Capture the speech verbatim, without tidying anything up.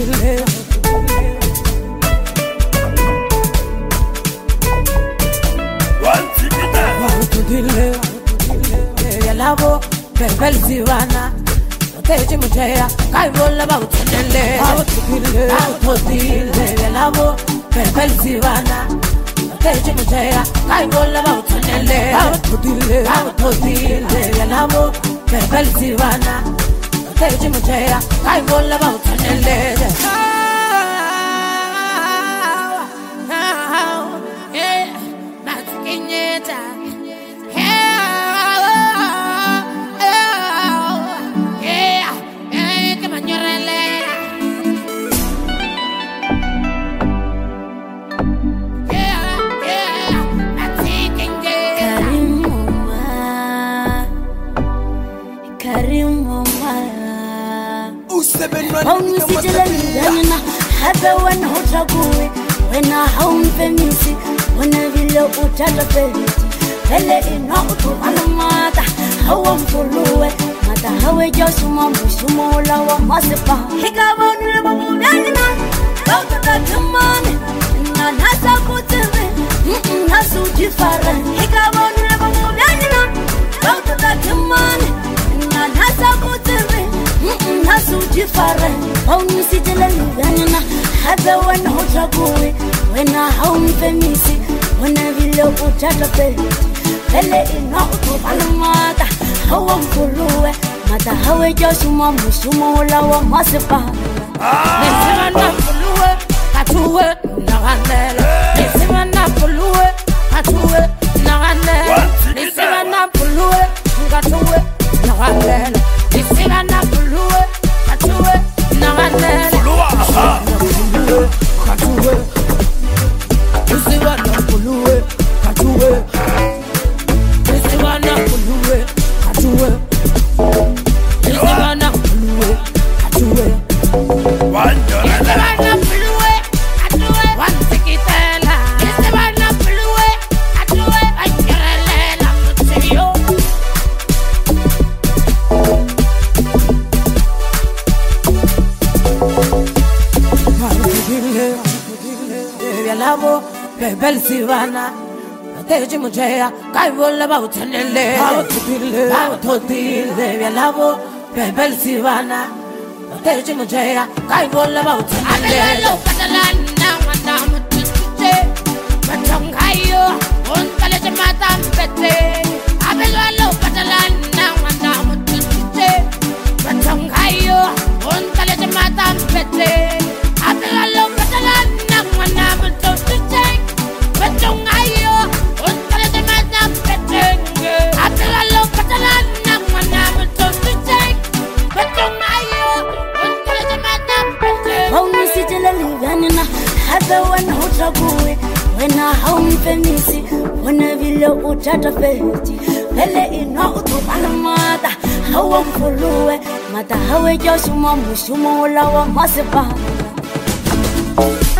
dile Wanti dile Ya lavo Bebel zivana Teji mujaya Kai vola ba utenele Wanti dile Wanti dile Ya lavo Bebel zivana Teji mujaya Kai vola ba utenele Wanti dile Wanti dile Ya lavo Bebel zivana Teji mujaya Kai vola ba utenele Home City, Have one hotague when a home femisi, when a villa utata felity, Pele in Noto, Anamata, how I'm for Lue, Mata, how a Josuma, Musumola, or Masepa, Higabon, Rebellion, out of that money, and Nasa put it, Nasu different, Higabon, Rebellion, out of that money, and Nasa put it. Nasu different, Home City, Lana, have a one hotague when a home femisi, when a villa utata felity, Pele in Noto, Anamata, how I'm for Lue, Mata, how a Josuma, Musumola, or Masepa. Nisivana pulue, katue, nagandele. Nisivana pulue, katue, nagandele. Nisivana pulue, katue, nagandele. Nisivana pulue, katue, nagandele. Pulue, katue. Nisivana pulue, katue. Nisivana pulue, katue. Nisivana pulue, katue. Bebel Sivana, Teji Mujaya, Kai Vola Bautanele, Bautodile, Yalavo, Bebel Sivana, Teji Mujaya, Kai Vola Bautanele, Catalana, Madame Tutte, Matangayo, on Calais Madame Pete, Abello Catalana, Madame Tutte, Matangayo, on Calais Madame Pete, Abello Catalana, Madame Tutte. Have one hotague when a home femisi, when a villa utata felity, Pele in Noto, Anamata, how I'm for Lue, Mata, how a Josuma, Musumola, or Masepa.